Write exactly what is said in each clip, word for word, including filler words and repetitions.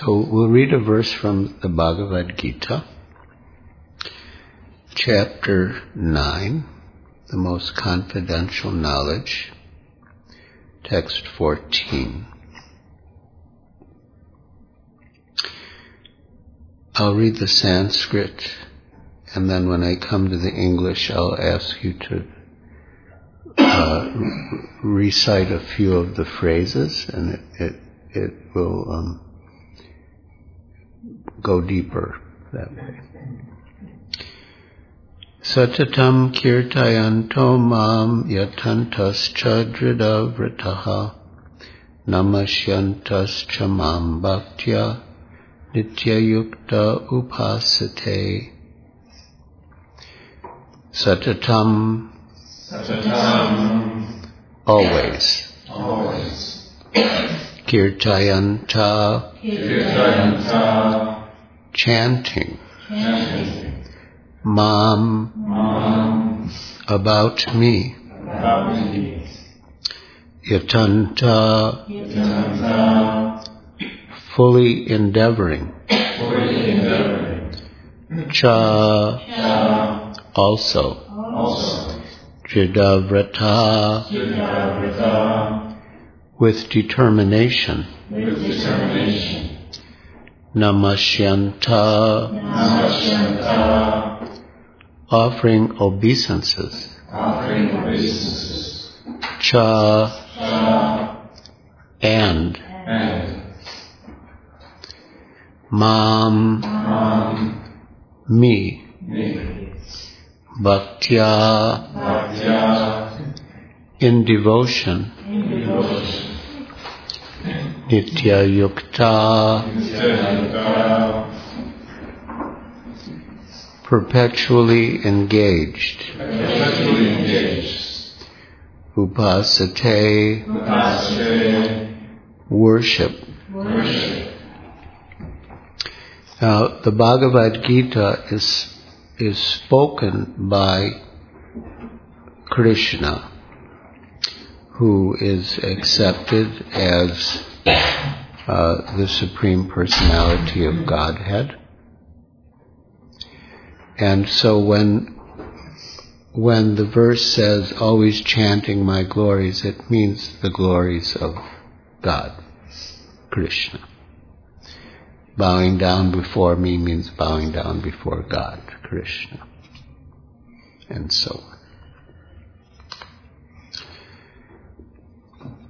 So we'll read a verse from the Bhagavad Gita, chapter nine, the most confidential knowledge, text fourteen. I'll read the Sanskrit, and then when I come to the English, I'll ask you to uh, recite a few of the phrases, and it it, it will um, go deeper that way. Satatam kirtayanto mam yatantascha drida namasyantascha mam bhaktya nityayukta upasate. Satatam, Satatam, always. always. Kirtayanta, Kirtayanta, chanting. chanting. Mam, Mam, about me. about me. Yatanta, Yatanta, fully endeavoring. fully endeavoring. Cha, Cha, also. also. Jidavrata, Jidavrata, with determination. with determination. Namasyanta, Namasyanta, offering obeisances. offering obeisances. Cha, Cha, and. and. Mam, Mam, me. me. Bhaktya, Bhaktya, in devotion. in devotion. Nitya yukta, Nityayukta, perpetually engaged. perpetually engaged. Upasate, Upasate, worship. worship. Now, the Bhagavad Gita is is spoken by Krishna, who is accepted as uh, the Supreme Personality of Godhead. And so when when the verse says, always chanting my glories, it means the glories of God, Krishna. Bowing down before me means bowing down before God, Krishna, and so on.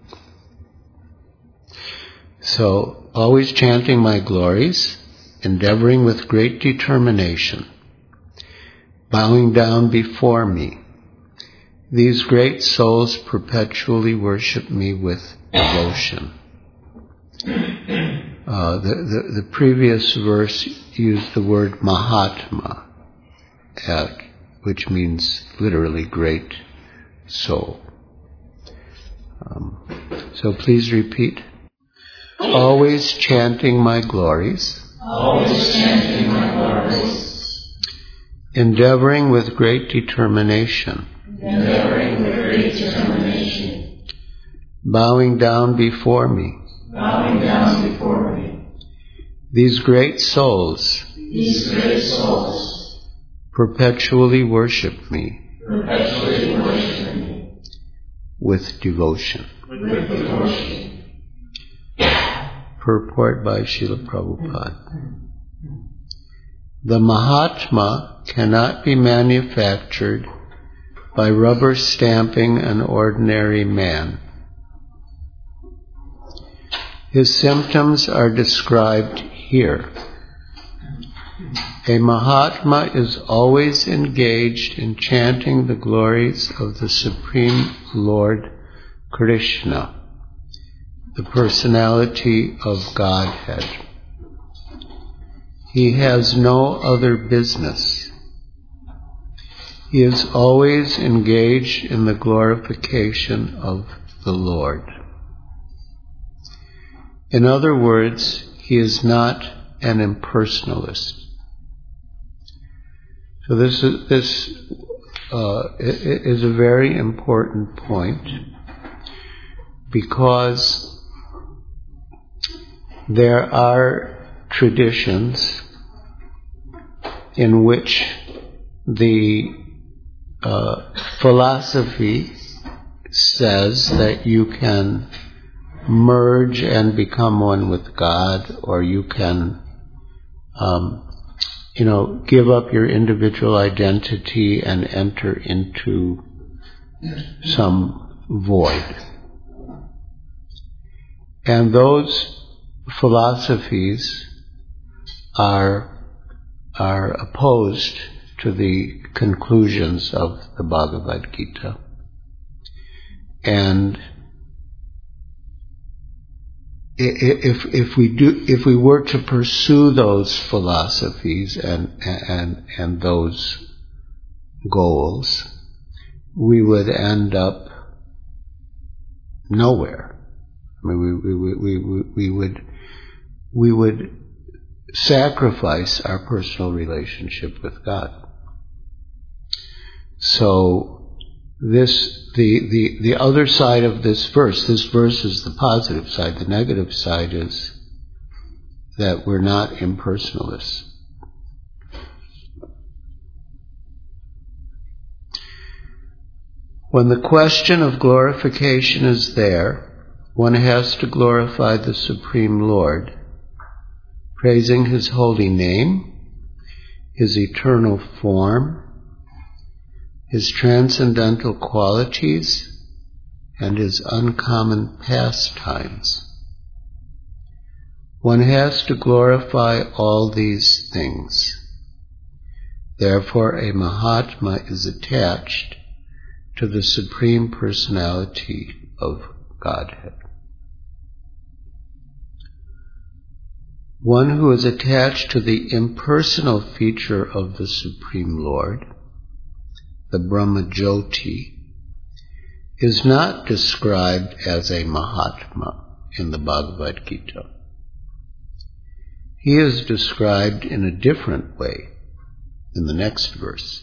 So, always chanting my glories, endeavoring with great determination, bowing down before me, these great souls perpetually worship me with devotion. Uh, the, the, the previous verse used the word Mahatma, at, which means literally great soul. Um, so please repeat. Always chanting my glories. Always chanting my glories. Endeavoring with great determination. Endeavoring with great determination. Bowing down before me. Bowing down before me. These great souls. These great souls. Perpetually worship me. Perpetually worship me. With devotion. With devotion. Purport by Srila Prabhupada. The Mahatma cannot be manufactured by rubber stamping an ordinary man. His symptoms are described here. A Mahatma is always engaged in chanting the glories of the Supreme Lord Krishna, the personality of Godhead. He has no other business. He is always engaged in the glorification of the Lord. In other words, he is not an impersonalist. So this is, this uh, is a very important point, because there are traditions in which the uh, philosophy says that you can merge and become one with God, or you can, um, you know, give up your individual identity and enter into some void. And those philosophies are are opposed to the conclusions of the Bhagavad Gita. And if if we do if we were to pursue those philosophies and and and those goals, we would end up nowhere. I mean, we we we we, we would we would sacrifice our personal relationship with God. So this the the the other side of this verse. This verse is the positive side. The negative side is that we're not impersonalists. When the question of glorification is there, one has to glorify the Supreme Lord, praising His holy name, His eternal form, His transcendental qualities, and His uncommon pastimes. One has to glorify all these things. Therefore, a Mahatma is attached to the Supreme Personality of Godhead. One who is attached to the impersonal feature of the Supreme Lord, the Brahmajyoti, is not described as a Mahatma in the Bhagavad Gita. He is described in a different way in the next verse.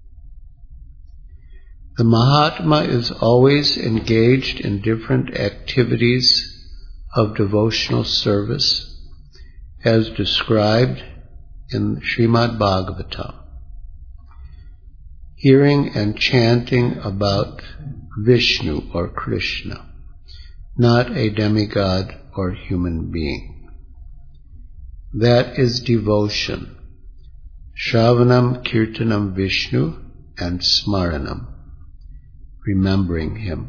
The Mahatma is always engaged in different activities of devotional service as described in Srimad Bhagavatam. Hearing and chanting about Vishnu or Krishna, not a demigod or human being. That is devotion. Shravanam Kirtanam Vishnu and Smaranam, remembering Him.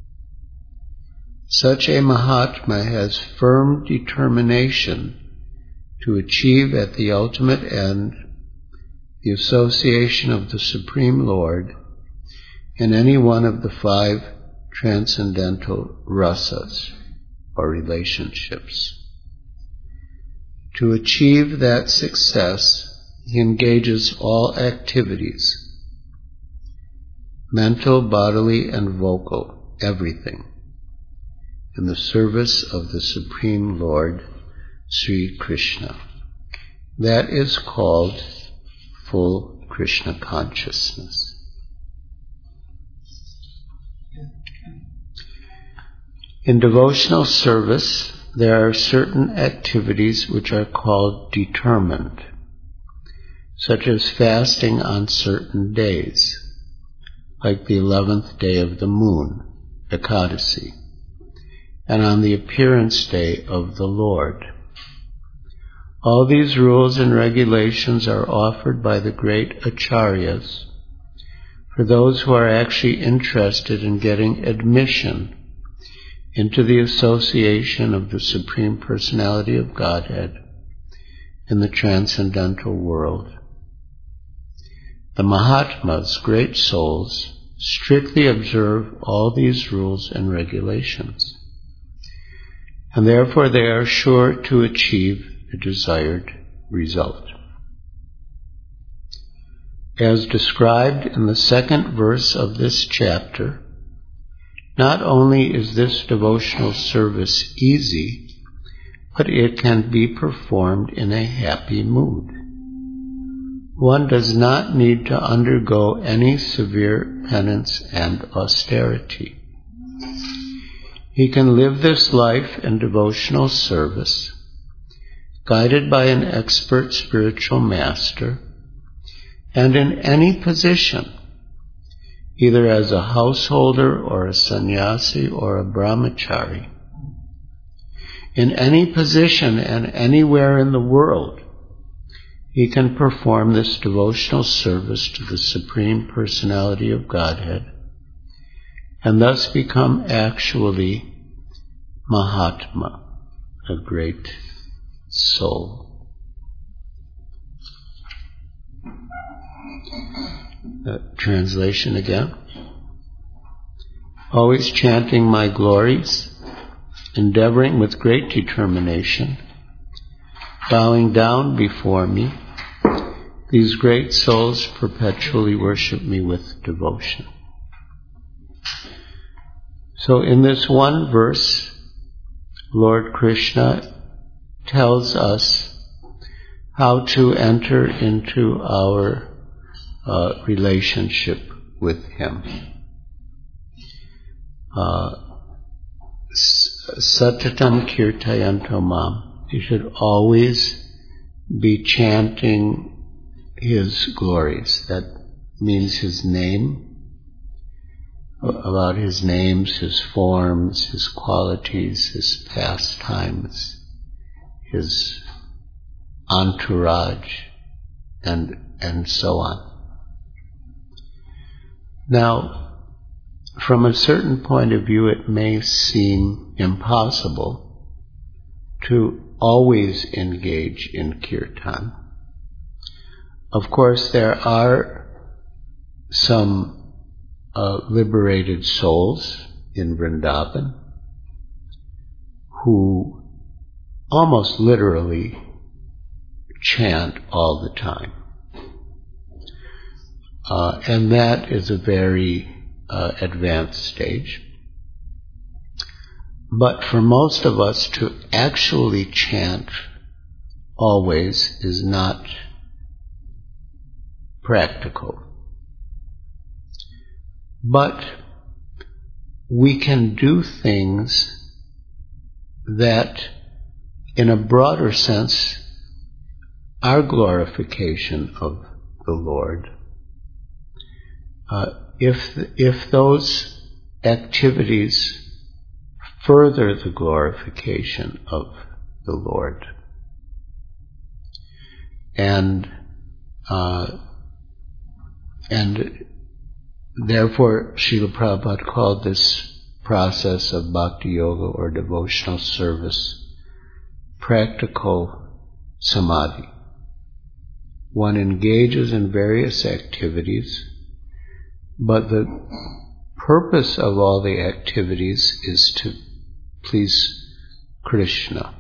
Such a Mahatma has firm determination to achieve at the ultimate end the association of the Supreme Lord in any one of the five transcendental rasas, or relationships. To achieve that success, he engages all activities, mental, bodily, and vocal, everything, in the service of the Supreme Lord, Sri Krishna. That is called full Krishna consciousness. In devotional service, there are certain activities which are called determined, such as fasting on certain days, like the eleventh day of the moon, Ekadasi, and on the appearance day of the Lord. All these rules and regulations are offered by the great acharyas for those who are actually interested in getting admission into the association of the Supreme Personality of Godhead in the transcendental world. The Mahatmas, great souls, strictly observe all these rules and regulations, and therefore they are sure to achieve the desired result. As described in the second verse of this chapter, not only is this devotional service easy, but it can be performed in a happy mood. One does not need to undergo any severe penance and austerity. He can live this life in devotional service, guided by an expert spiritual master, and in any position, either as a householder or a sannyasi or a brahmachari, in any position and anywhere in the world, he can perform this devotional service to the Supreme Personality of Godhead and thus become actually Mahatma, a great soul. Uh, translation again. Always chanting my glories, endeavoring with great determination, bowing down before me, these great souls perpetually worship me with devotion. So in this one verse, Lord Krishna tells us how to enter into our uh, relationship with Him. Uh, Satatam kirtayanto mam. You should always be chanting His glories. That means His name, about His names, His forms, His qualities, His pastimes, His entourage, and and so on. Now, from a certain point of view, it may seem impossible to always engage in kirtan. Of course, there are some uh, liberated souls in Vrindavan who almost literally chant all the time. Uh, and that is a very uh, advanced stage. But for most of us to actually chant always is not practical. But we can do things that, in a broader sense, are glorification of the Lord. Uh, if if those activities further the glorification of the Lord, and uh, and therefore Srila Prabhupada called this process of bhakti yoga or devotional service practical samadhi. One engages in various activities, but the purpose of all the activities is to please Krishna.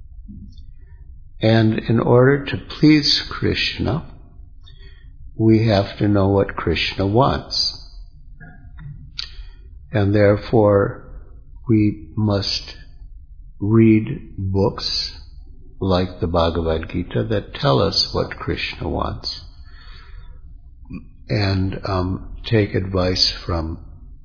And in order to please Krishna, we have to know what Krishna wants. And therefore, we must read books like the Bhagavad Gita that tell us what Krishna wants, and um, take advice from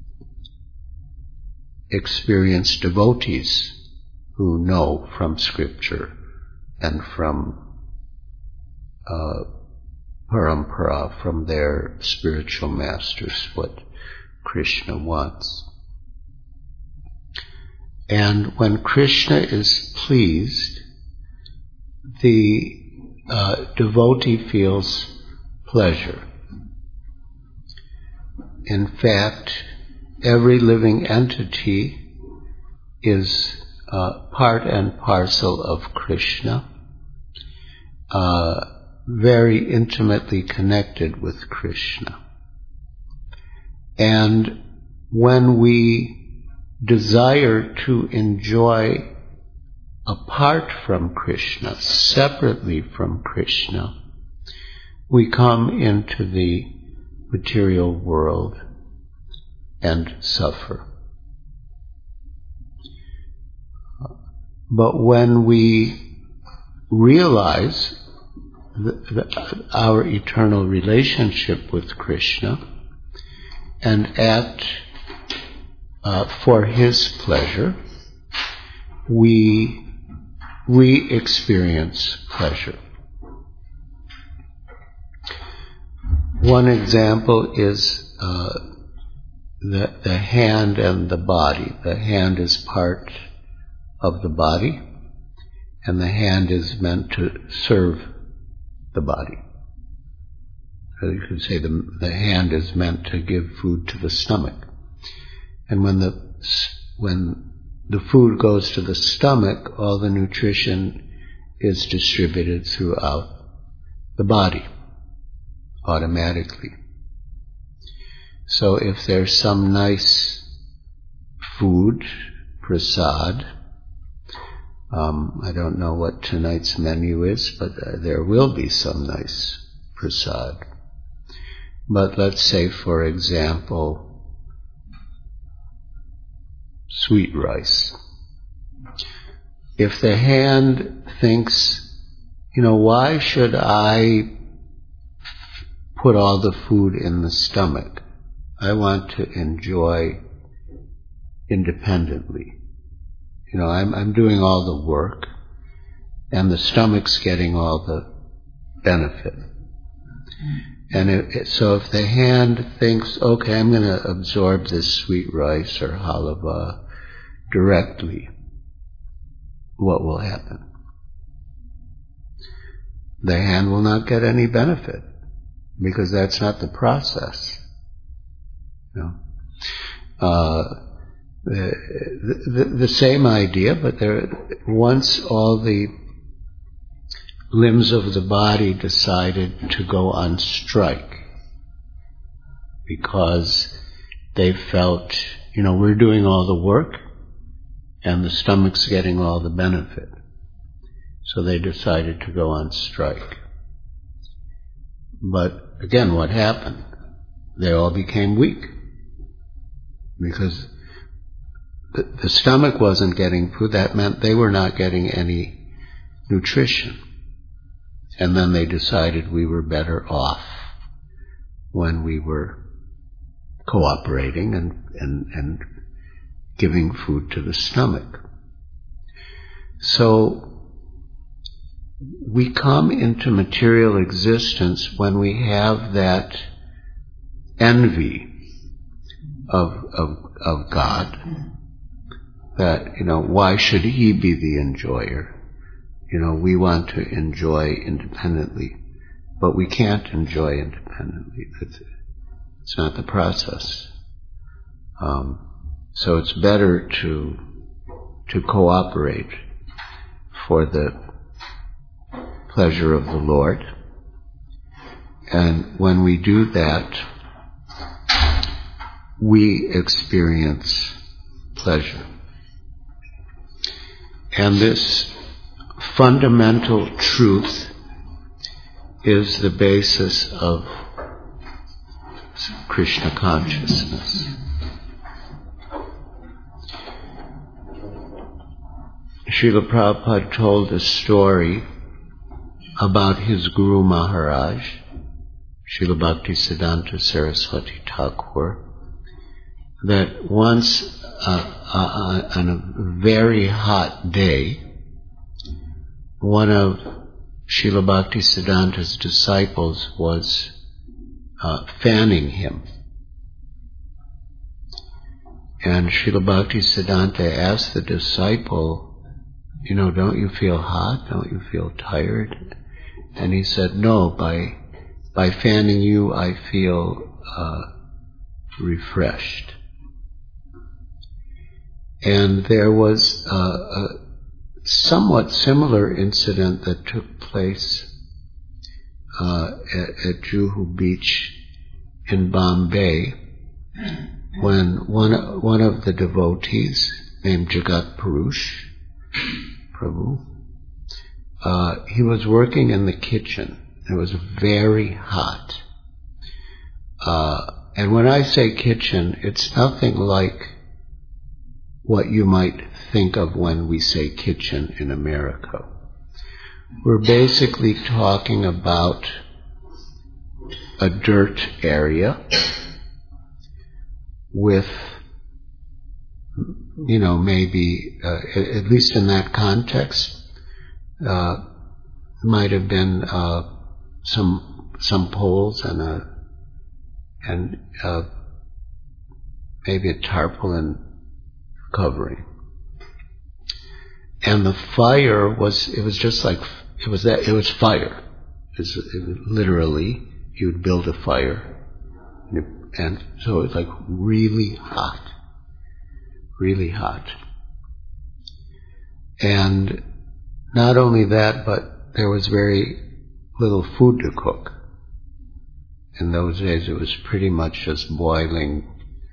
experienced devotees who know from Scripture and from uh, parampara, from their spiritual masters, what Krishna wants. And when Krishna is pleased, the uh, devotee feels pleasure. In fact, every living entity is uh, part and parcel of Krishna, uh, very intimately connected with Krishna. And when we desire to enjoy apart from Krishna, separately from Krishna, we come into the material world and suffer. But when we realize the, the, our eternal relationship with Krishna and act uh, for His pleasure, we we experience pleasure. One example is uh, the, the hand and the body. The hand is part of the body, and the hand is meant to serve the body. Or you could say the, the hand is meant to give food to the stomach. And when the when the food goes to the stomach, all the nutrition is distributed throughout the body automatically. So if there's some nice food, prasad, um, I don't know what tonight's menu is, but uh, there will be some nice prasad. But let's say, for example, sweet rice. If the hand thinks, you know, why should I put all the food in the stomach? I want to enjoy independently. You know, I'm, I'm doing all the work, and the stomach's getting all the benefit. And it, it, so if the hand thinks, okay, I'm going to absorb this sweet rice or halava directly, what will happen? The hand will not get any benefit, because that's not the process. You know? Uh, the, the, the same idea, but there, once all the limbs of the body decided to go on strike because they felt, you know, we're doing all the work and the stomach's getting all the benefit. So they decided to go on strike. But again, what happened? They all became weak because the, the stomach wasn't getting food. That meant they were not getting any nutrition. And then they decided we were better off when we were cooperating and, and, and giving food to the stomach. So we come into material existence when we have that envy of, of, of God, that, you know, why should He be the enjoyer? You know, we want to enjoy independently, but we can't enjoy independently. It's, it's not the process. Um, so it's better to to cooperate for the pleasure of the Lord. And when we do that, we experience pleasure. And this fundamental truth is the basis of Krishna consciousness. Srila Prabhupada told a story about his Guru Maharaj, Srila Bhaktisiddhanta Saraswati Thakur, that once uh, uh, on a very hot day, one of Srila Bhaktisiddhanta's disciples was uh, fanning him. And Srila Bhaktisiddhanta asked the disciple, you know, don't you feel hot? Don't you feel tired? And he said, no, by by fanning you, I feel uh, refreshed. And there was uh, a somewhat similar incident that took place uh, at, at Juhu Beach in Bombay, when one one of the devotees named Jagat Purush Prabhu, uh, he was working in the kitchen. It was very hot. Uh, and when I say kitchen, it's nothing like what you might think of when we say kitchen in America. We're basically talking about a dirt area with, you know, maybe, uh, at least in that context, uh, might have been uh, some some poles and a and uh, maybe a tarpaulin covering. And the fire was, it was just like, it was that, it was fire. It was, it was literally, he would build a fire. And, it, and so it was like really hot. Really hot. And not only that, but there was very little food to cook. In those days it was pretty much just boiling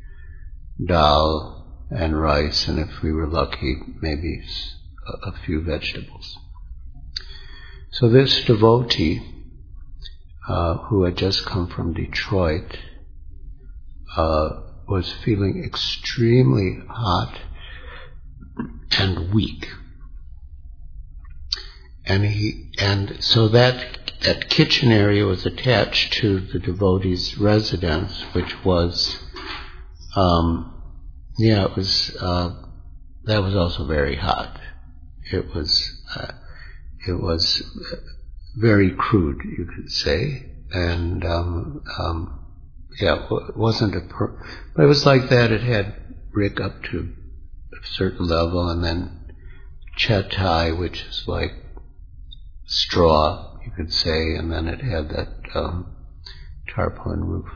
dal and rice, and if we were lucky, maybe a few vegetables. So this devotee, uh, who had just come from Detroit, uh, was feeling extremely hot and weak. And he, and so that, that kitchen area was attached to the devotee's residence, which was, um, yeah, it was, uh, that was also very hot. It was, uh, it was very crude, you could say, and um, um, yeah, it wasn't a, per- but it was like that. It had brick up to a certain level, and then chatai, which is like straw, you could say, and then it had that um, tarpaulin roof.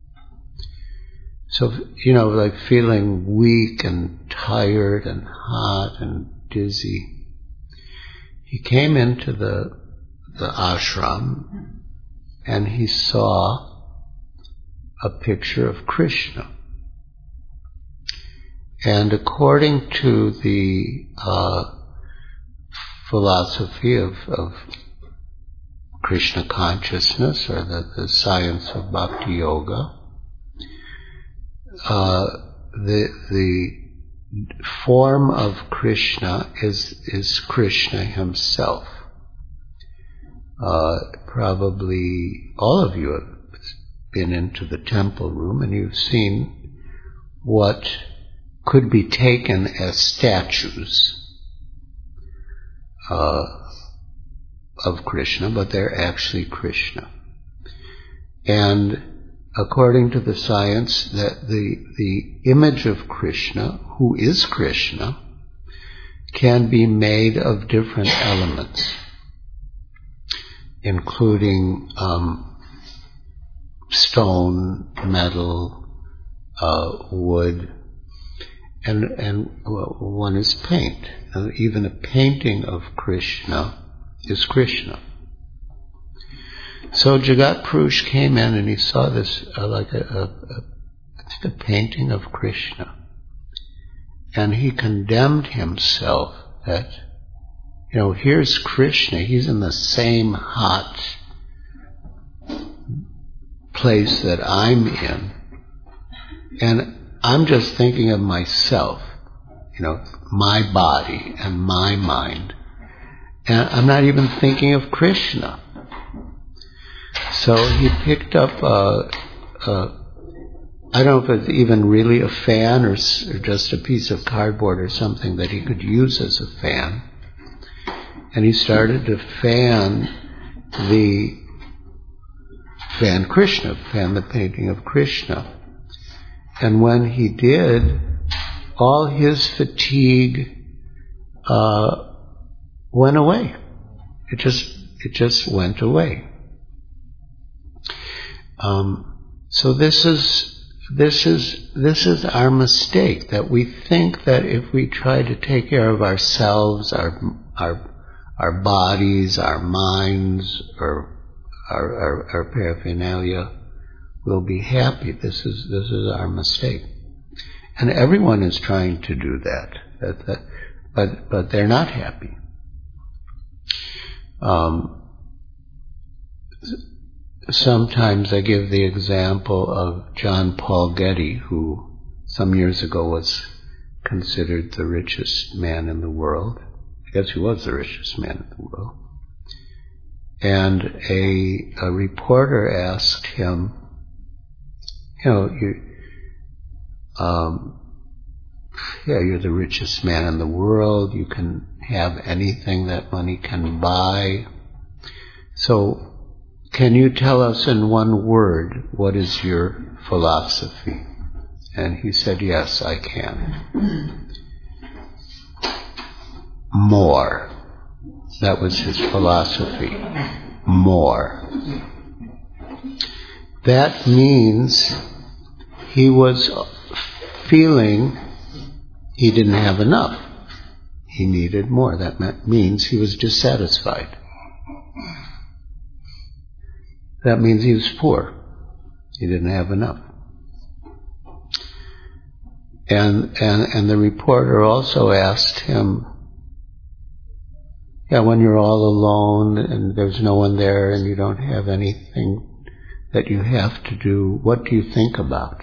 So, you know, like feeling weak and tired and hot and dizzy. He came into the the ashram and he saw a picture of Krishna. And according to the uh, philosophy of, of Krishna consciousness, or the, the science of Bhakti Yoga, uh, the the form of Krishna is is Krishna himself. Uh, probably all of you have been into the temple room and you've seen what could be taken as statues uh, of Krishna, but they're actually Krishna. And according to the science, that the the image of Krishna, who is Krishna, can be made of different elements, including um, stone, metal, uh, wood, and and well, one is paint. Uh, even a painting of Krishna is Krishna. So Jagat Purush came in and he saw this uh, like a, a, a, I think a painting of Krishna, and he condemned himself that, you know, here's Krishna, he's in the same hot place that I'm in, and I'm just thinking of myself, you know, my body and my mind, and I'm not even thinking of Krishna. So he picked up a, a, I don't know if it's even really a fan or, or just a piece of cardboard or something that he could use as a fan. And he started to fan the, fan Krishna, fan the painting of Krishna. And when he did, all his fatigue uh, went away. It just, it just went away. Um, so this is this is this is our mistake, that we think that if we try to take care of ourselves, our our our bodies, our minds, or our, our, our paraphernalia, we'll be happy. This is this is our mistake, and everyone is trying to do that. That, that but but they're not happy. Um, Sometimes I give the example of John Paul Getty, who some years ago was considered the richest man in the world. I guess he was the richest man in the world. And a, a reporter asked him, you know, you, um, yeah, you're the richest man in the world, you can have anything that money can buy. So, can you tell us in one word, what is your philosophy? And he said, yes, I can. More. That was his philosophy. More. That means he was feeling he didn't have enough. He needed more. That means he was dissatisfied. That means he was poor. He didn't have enough. And, and, and the reporter also asked him, yeah, when you're all alone and there's no one there and you don't have anything that you have to do, what do you think about?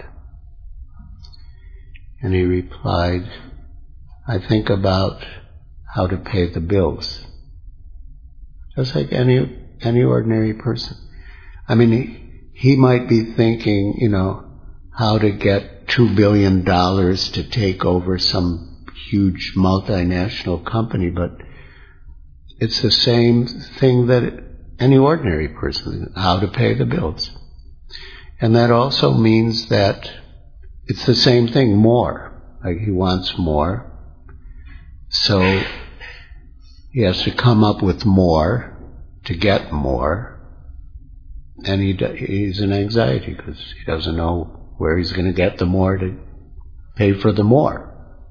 And he replied, I think about how to pay the bills. Just like any, any ordinary person. I mean, he, he might be thinking, you know, how to get two billion dollars to take over some huge multinational company, but it's the same thing that any ordinary person, how to pay the bills. And that also means that it's the same thing, more. Like he wants more. So he has to come up with more to get more. And he he's in anxiety because he doesn't know where he's going to get the more to pay for the more.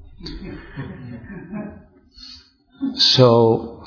So,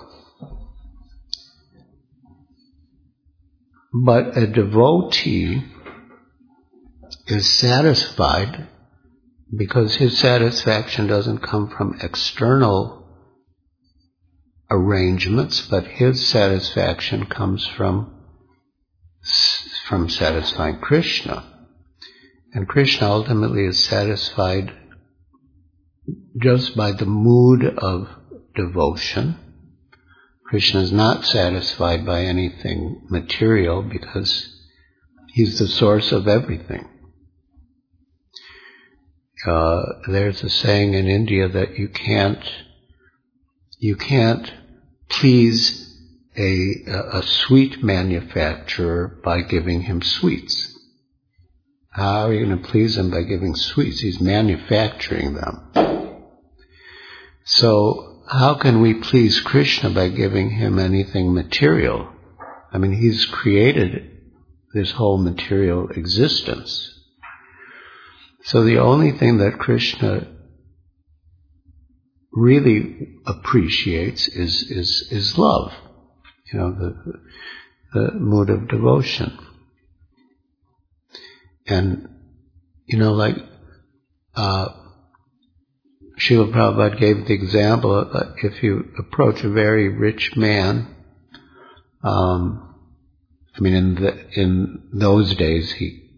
but a devotee is satisfied because his satisfaction doesn't come from external arrangements, but his satisfaction comes from from satisfying Krishna. And Krishna ultimately is satisfied just by the mood of devotion. Krishna is not satisfied by anything material because he's the source of everything. Uh, there's a saying in India that you can't you can't please a, a sweet manufacturer by giving him sweets. How are you going to please him by giving sweets? He's manufacturing them. So how can we please Krishna by giving him anything material? I mean, he's created this whole material existence. So the only thing that Krishna really appreciates is is, is love. You know, the, the mood of devotion. And, you know, like, uh, Srila Prabhupada gave the example of uh, if you approach a very rich man, um, I mean, in the, in those days he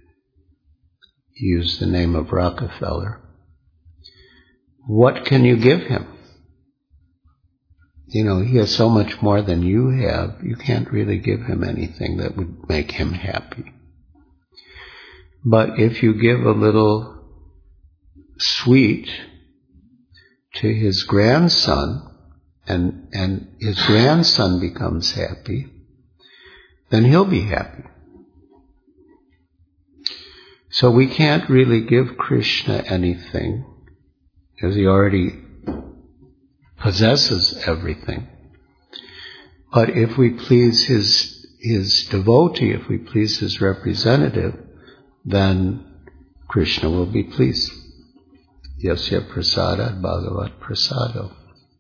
used the name of Rockefeller. What can you give him? You know, he has so much more than you have, you can't really give him anything that would make him happy. But if you give a little sweet to his grandson, and, and his grandson becomes happy, then he'll be happy. So we can't really give Krishna anything, because he already possesses everything. But if we please his his devotee, if we please his representative, then Krishna will be pleased. Yasya prasada bhagavat prasado.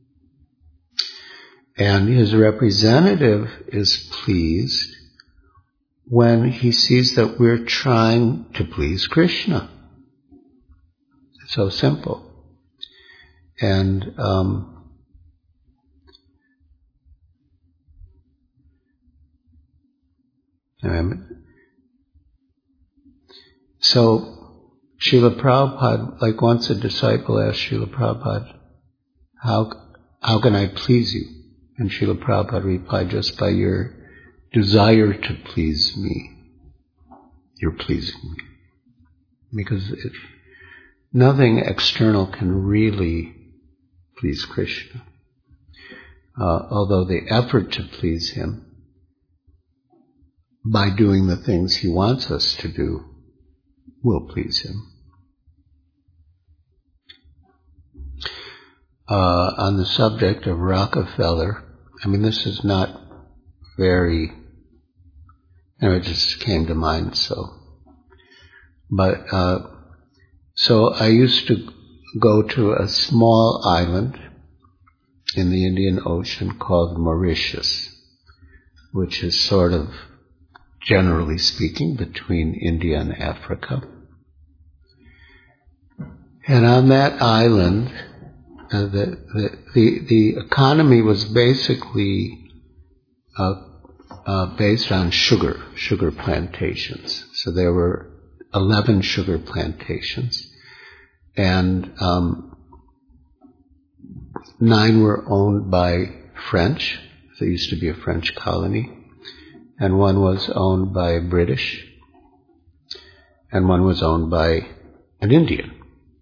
And his representative is pleased when he sees that we're trying to please Krishna. It's so simple. And um, so Srila Prabhupada, like once a disciple asked Srila Prabhupada, how, how can I please you? And Srila Prabhupada replied, just by your desire to please me, you're pleasing me. Because if nothing external can really please Krishna. Uh, although the effort to please him by doing the things he wants us to do will please him. Uh, on the subject of Rockefeller, I mean, this is not very, you know, it just came to mind, so. But, uh, so I used to go to a small island in the Indian Ocean called Mauritius, which is sort of, generally speaking, between India and Africa. And on that island, uh, the, the, the, the economy was basically uh, uh, based on sugar, sugar plantations. So there were eleven sugar plantations, and um, nine were owned by French. There used to be a French colony, and one was owned by British, and one was owned by an Indian.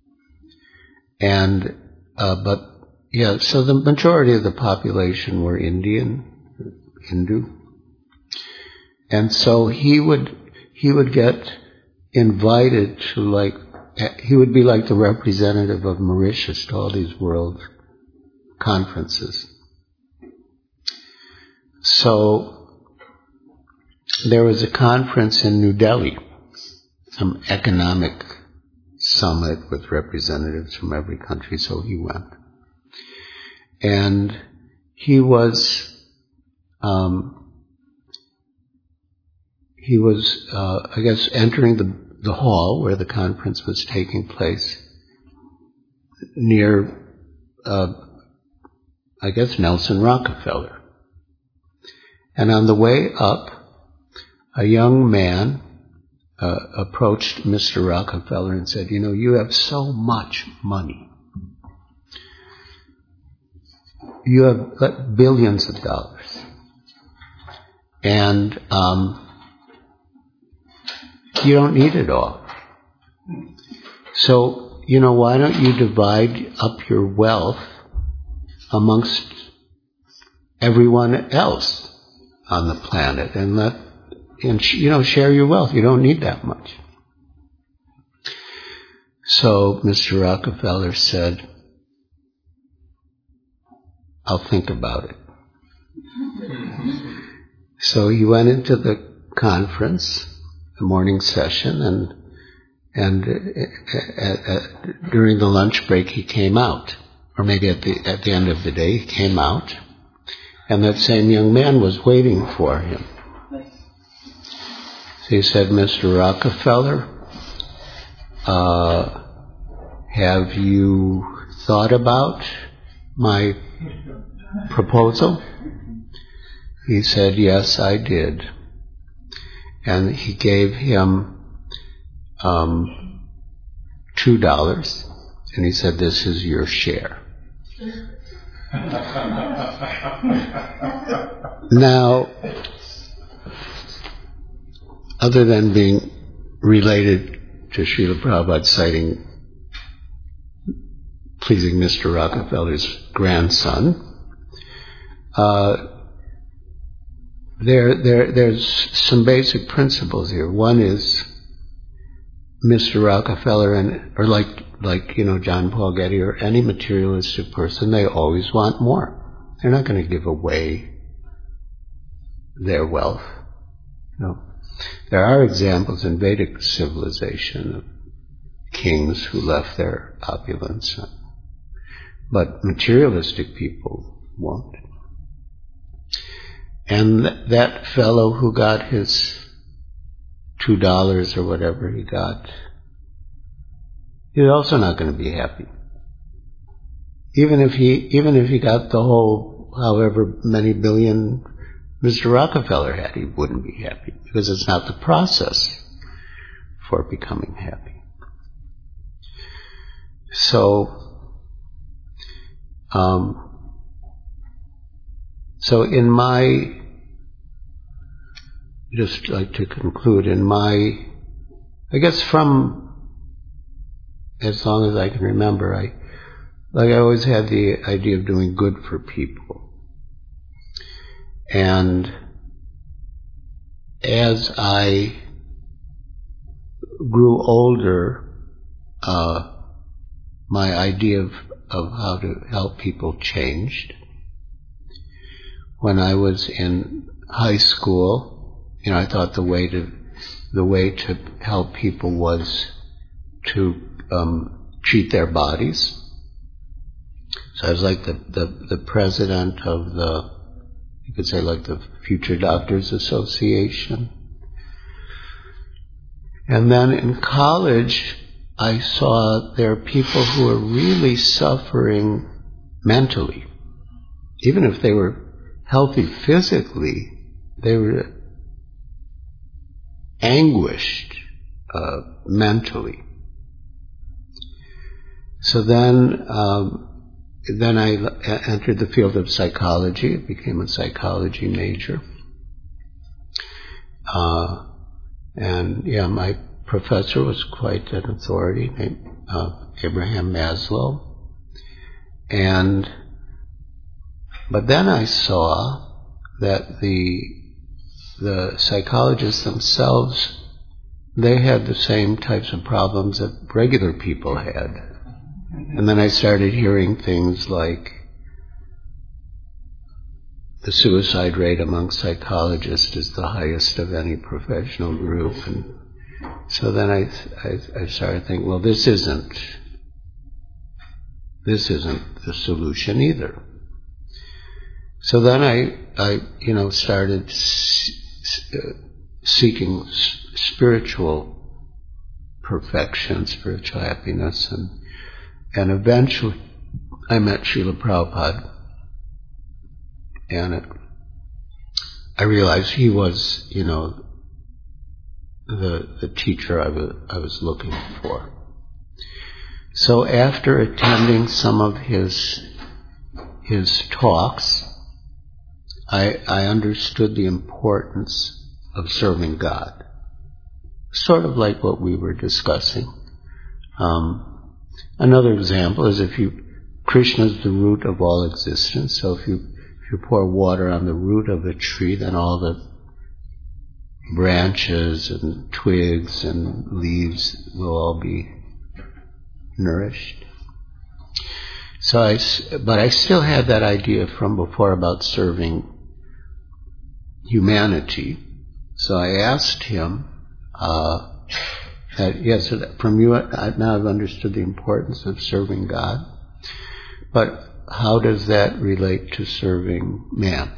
And uh, but yeah, so the majority of the population were Indian, Hindu, and so he would he would get invited to, like, he would be like the representative of Mauritius to all these world conferences. So there was a conference in New Delhi, some economic summit with representatives from every country, so he went. And he was, um, he was, uh, I guess, entering the, the hall where the conference was taking place near, uh, I guess, Nelson Rockefeller. And on the way up, a young man uh, approached Mister Rockefeller and said, you know, you have so much money. You have billions of dollars. And um, you don't need it all. So, you know, why don't you divide up your wealth amongst everyone else on the planet and let, and you know, share your wealth. You don't need that much. So Mister Rockefeller said, I'll think about it. So he went into the conference, the morning session, and and uh, uh, uh, during the lunch break he came out, or maybe at the at the end of the day he came out, and that same young man was waiting for him. So he said, Mister Rockefeller, uh, have you thought about my proposal? He said, yes, I did. And he gave him um, two dollars, and he said, this is your share. Now, other than being related to Srila Prabhupada citing pleasing Mister Rockefeller's grandson, uh, there, there, there's some basic principles here. One is Mister Rockefeller, and or like like you know John Paul Getty or any materialistic person, they always want more. They're not going to give away their wealth. No. There are examples in Vedic civilization of kings who left their opulence, but materialistic people won't. And th- that fellow who got his two dollars or whatever he got, he's also not going to be happy. Even if he, even if he got the whole, however many billion Mister Rockefeller had, he wouldn't be happy, because it's not the process for becoming happy. So, um, so in my, just like to conclude, in my, I guess from as long as I can remember, I like I always had the idea of doing good for people. And as I grew older, uh, my idea of, of how to help people changed. When I was in high school, you know, I thought the way to the way to help people was to um, treat their bodies. So I was like the, the, the president of the, you could say like the Future Doctors Association. And then in college, I saw there are people who are really suffering mentally. Even if they were healthy physically, they were anguished uh, mentally. So then, um, then I entered the field of psychology, became a psychology major. Uh, and yeah, my professor was quite an authority, named uh, Abraham Maslow. And, but then I saw that the, the psychologists themselves, they had the same types of problems that regular people had. And then I started hearing things like the suicide rate among psychologists is the highest of any professional group. And so then I, I, I started thinking, well, this isn't, this isn't the solution either. So then I, I, you know, started s- uh, seeking s- spiritual perfection, spiritual happiness, and and eventually I met Srila Prabhupada, and it, I realized he was, you know, the the teacher I was I was looking for. So after attending some of his his talks, I I understood the importance of serving God. Sort of like what we were discussing. Um, Another example is if you, Krishna is the root of all existence, so if you, if you pour water on the root of a tree, then all the branches and twigs and leaves will all be nourished. So I, but I still had that idea from before about serving humanity. So I asked him, uh, that, yes, from you, I, now I've understood the importance of serving God, but how does that relate to serving man?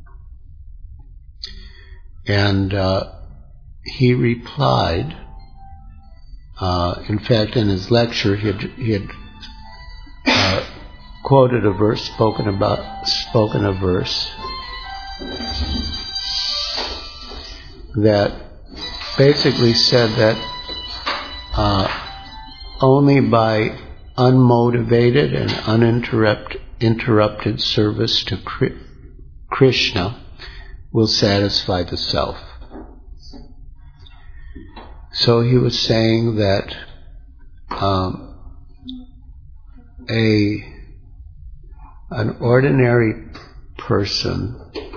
And uh, he replied, uh, in fact, in his lecture, he had, he had uh, quoted a verse, spoken about, spoken a verse that basically said that Uh, only by unmotivated and uninterrupted interrupted service to Krishna will satisfy the self. So he was saying that um, a an ordinary person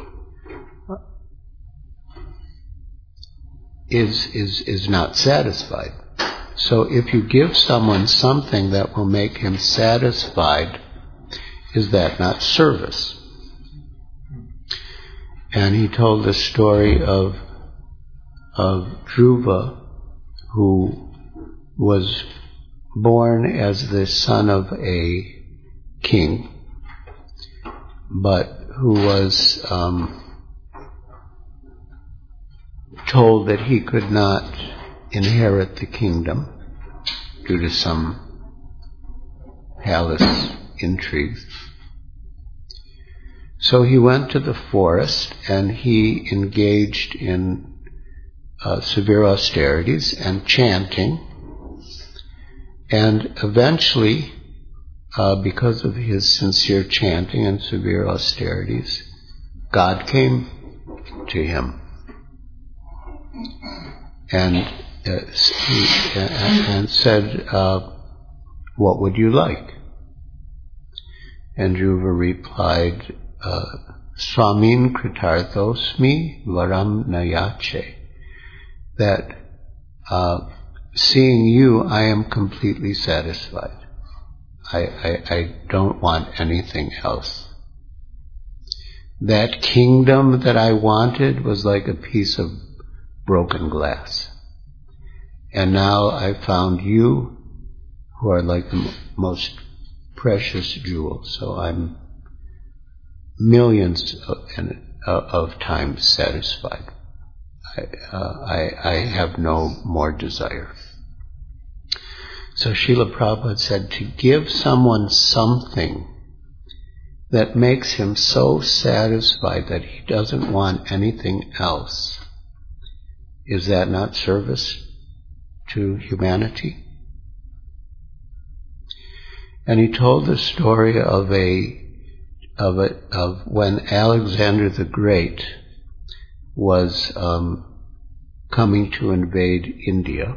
is is is not satisfied. So if you give someone something that will make him satisfied, is that not service? And he told the story of of Dhruva, who was born as the son of a king, but who was um, told that he could not inherit the kingdom due to some palace intrigues. So he went to the forest and he engaged in uh, severe austerities and chanting, and eventually, uh, because of his sincere chanting and severe austerities, God came to him. And Uh, he, uh, and said, uh, what would you like? And Dhruva replied, uh, Swamin kritarthosmi varam nayache, that uh, seeing you, I am completely satisfied. I, I, I don't want anything else. That kingdom that I wanted was like a piece of broken glass. And now I found you, who are like the m- most precious jewel. So I'm millions of, of times satisfied. I, uh, I, I have no more desire. So Srila Prabhupada said, to give someone something that makes him so satisfied that he doesn't want anything else, is that not service to humanity? And he told the story of a of a, of when Alexander the Great was um, coming to invade India,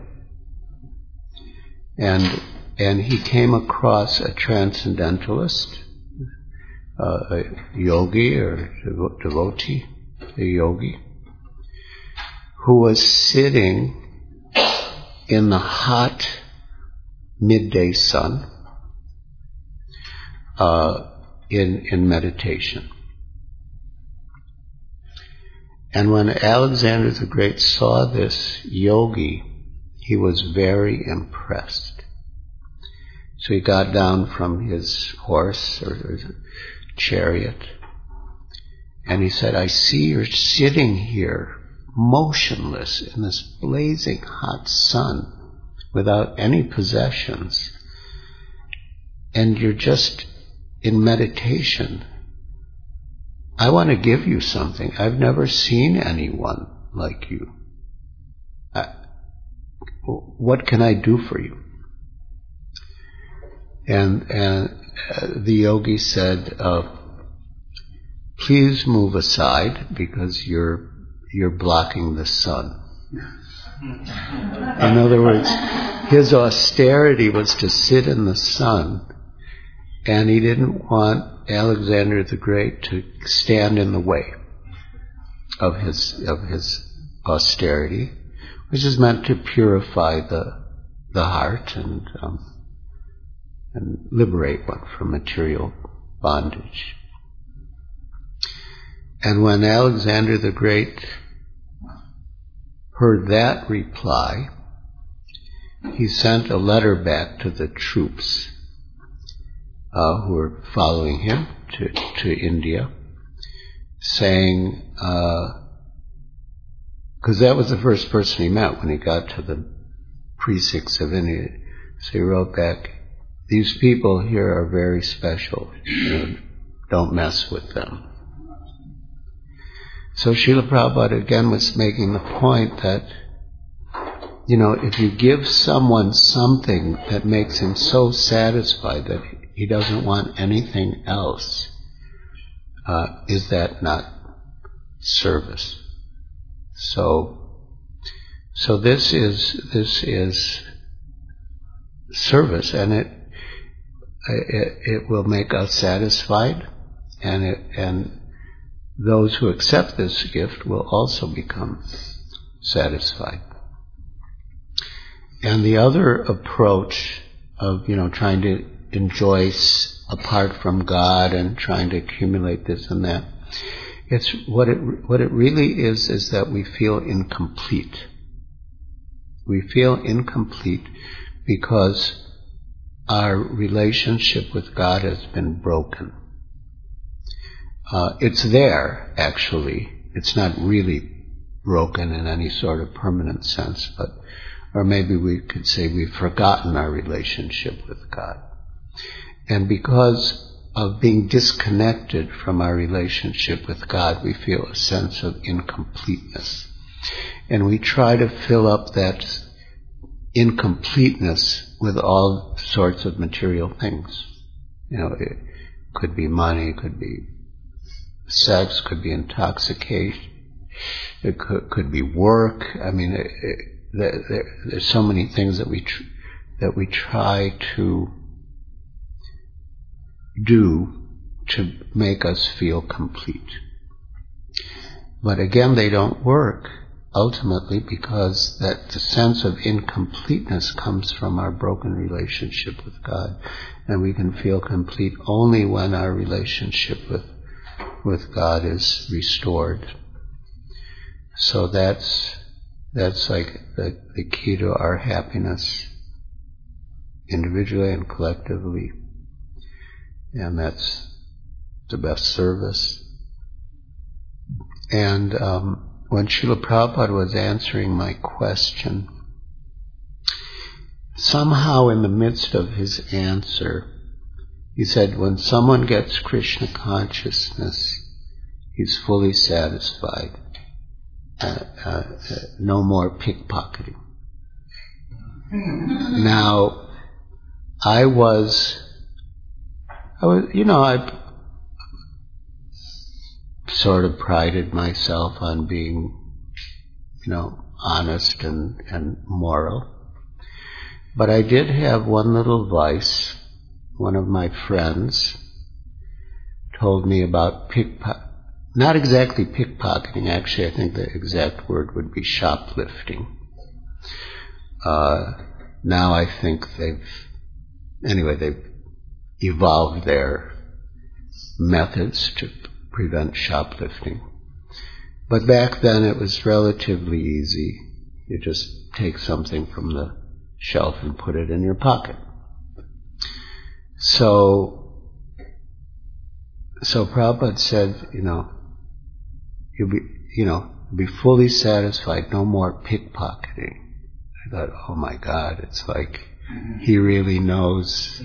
and and he came across a transcendentalist, uh, a yogi or devo- devotee, a yogi, who was sitting in the hot midday sun uh, in in meditation. And when Alexander the Great saw this yogi, he was very impressed. So he got down from his horse or, or chariot, and he said, I see you're sitting here motionless in this blazing hot sun without any possessions, and you're just in meditation. I want to give you something. I've never seen anyone like you. I, what can I do for you? And, and uh, the yogi said, uh, please move aside because you're you're blocking the sun. In other words, his austerity was to sit in the sun, and he didn't want Alexander the Great to stand in the way of his of his austerity, which is meant to purify the the heart and um, and liberate one from material bondage. And when Alexander the Great heard that reply, he sent a letter back to the troops uh, who were following him to, to India, saying, because uh, that was the first person he met when he got to the precincts of India. So he wrote back, these people here are very special. You know, don't mess with them. So Srila Prabhupada again was making the point that, you know, if you give someone something that makes him so satisfied that he doesn't want anything else, uh, is that not service? So, so this is this is service, and it it, it will make us satisfied, and it and. Those who accept this gift will also become satisfied. And the other approach of, you know, trying to enjoy s- apart from God and trying to accumulate this and that, it's what it what it really is is that we feel incomplete. We feel incomplete because our relationship with God has been broken. Uh, it's there, actually. It's not really broken in any sort of permanent sense, but, or maybe we could say we've forgotten our relationship with God. And because of being disconnected from our relationship with God, we feel a sense of incompleteness. And we try to fill up that incompleteness with all sorts of material things. You know, it could be money, it could be sex, could be intoxication, it could, could be work. I mean, it, it, there, there, there's so many things that we tr- that we try to do to make us feel complete. But again, they don't work ultimately because that the sense of incompleteness comes from our broken relationship with God. And we can feel complete only when our relationship with, with God is restored. So that's, that's like the, the key to our happiness individually and collectively. And that's the best service. And um, when Srila Prabhupada was answering my question, somehow in the midst of his answer, he said, when someone gets Krishna consciousness, he's fully satisfied. Uh, uh, uh, no more pickpocketing. Now, I was, I was, you know, I sort of prided myself on being, you know, honest and, and moral. But I did have one little vice. One of my friends told me about pickpocket. Not exactly pickpocketing, actually. I think the exact word would be shoplifting. Uh, now I think they've, anyway, they've evolved their methods to prevent shoplifting. But back then it was relatively easy. You just take something from the shelf and put it in your pocket. So, so Prabhupada said, you know, you'll be, you know, be fully satisfied, no more pickpocketing. I thought, oh my God, it's like he really knows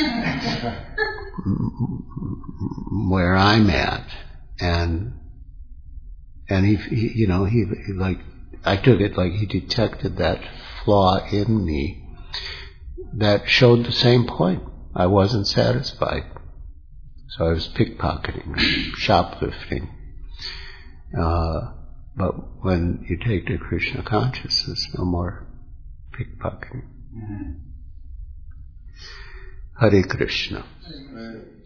where I'm at, and and he, he you know, he, he like I took it like he detected that flaw in me that showed the same point. I wasn't satisfied, so I was pickpocketing, shoplifting. Uh, but when you take to Krishna consciousness, no more pickpocketing. Mm-hmm. Hare Krishna.